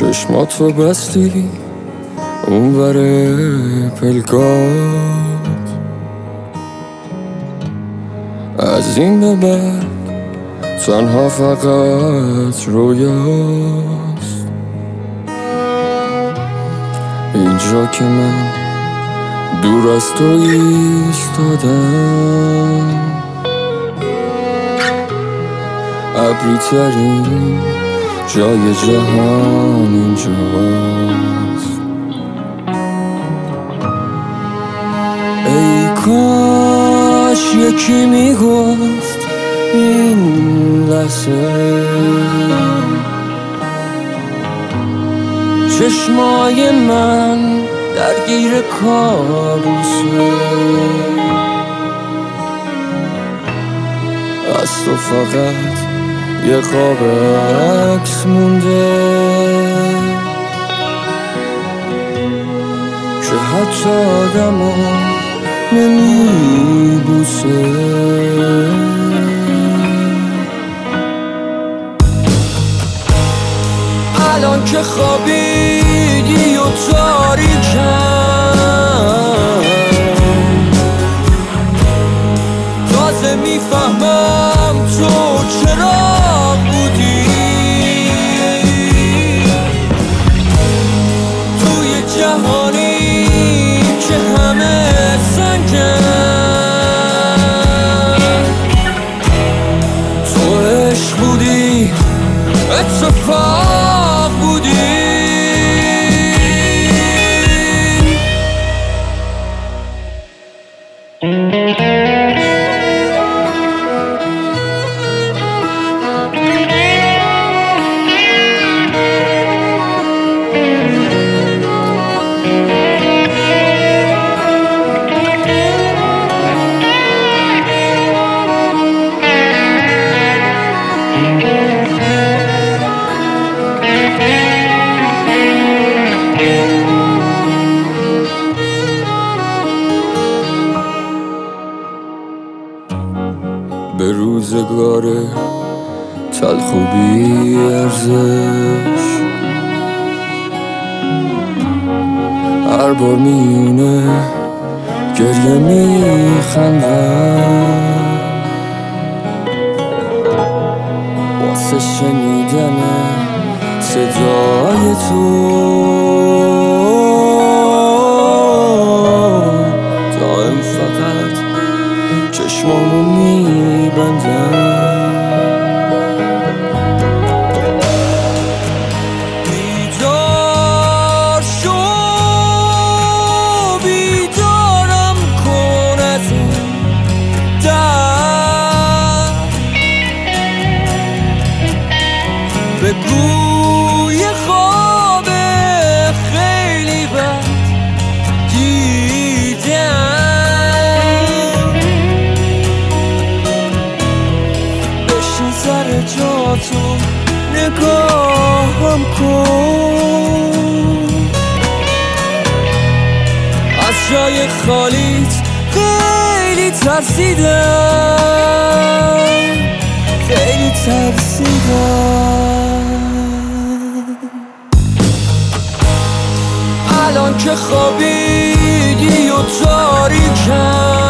چشماتو بستی اون بره پلکات، از این به بعد تنها فقط رویاست. اینجا که من دور از تو ایستادم، ابری ترین جای جهان اینجاست. ای کاش یکی میگفت این لحظه چشمای من درگیر کابوسه، از تو فقط یه خواب عکس مونده که حتی آدمو نمیبوسه. الان که خوابیدی و تاریکم، تازه میفهمم تو چرا بودی توی جهانی که همه سنگن. تو عشق بودی، اتفاق بودی. به روزگار تلخ و بی ارزش هر بار میونه گریه میخندم، واسه شنیدن صدای تو دائم فقط چشمامو میبندم. بیدار شو، بیدارم کن از این درد، بگو یه خواب خیلی بد دیدم. بشین سر جاتو نگاهم کن، از جای خالیت خیلی ترسیدم، خیلی ترسیدم. الان که خوابیدی و تاریکم،